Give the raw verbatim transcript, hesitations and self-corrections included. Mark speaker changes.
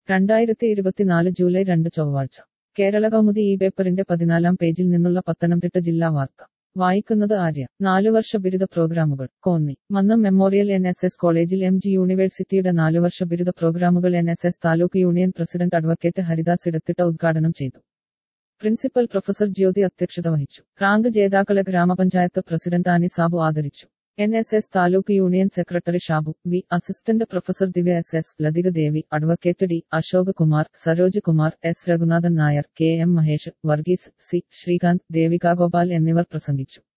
Speaker 1: രണ്ടായിരത്തി ഇരുപത്തിനാല് ജൂലൈ രണ്ട് ചൊവ്വാഴ്ച കേരള കൗമുദി ഈ പേപ്പറിന്റെ പതിനാലാം പേജിൽ നിന്നുള്ള പത്തനംതിട്ട ജില്ലാ വാർത്ത വായിക്കുന്നത് ആര്യ. നാലുവർഷ ബിരുദ പ്രോഗ്രാമുകൾ Konni. Mannam memorial N S S കോളേജിൽ എം ജി യൂണിവേഴ്സിറ്റിയുടെ നാലുവർഷ ബിരുദ പ്രോഗ്രാമുകൾ N S S taluk union president advocate Haridas Edathitta ഉദ്ഘാടനം ചെയ്തു. പ്രിൻസിപ്പൽ പ്രൊഫസർ ജ്യോതി അധ്യക്ഷത വഹിച്ചു. റാങ്ക് ജേതാക്കളെ ഗ്രാമപഞ്ചായത്ത് പ്രസിഡന്റ് ആനി സാബു ആദരിച്ചു. N S S taluk union secretary Shabu V, assistant professor Divya S S, Lathika Devi, advocate D Ashok Kumar, Saroj Kumar, S Raghunathan Nair, K M Mahesh, Varghese C, Sreekanth, Devika Gopal എന്നിവർ പ്രസംഗിച്ചു.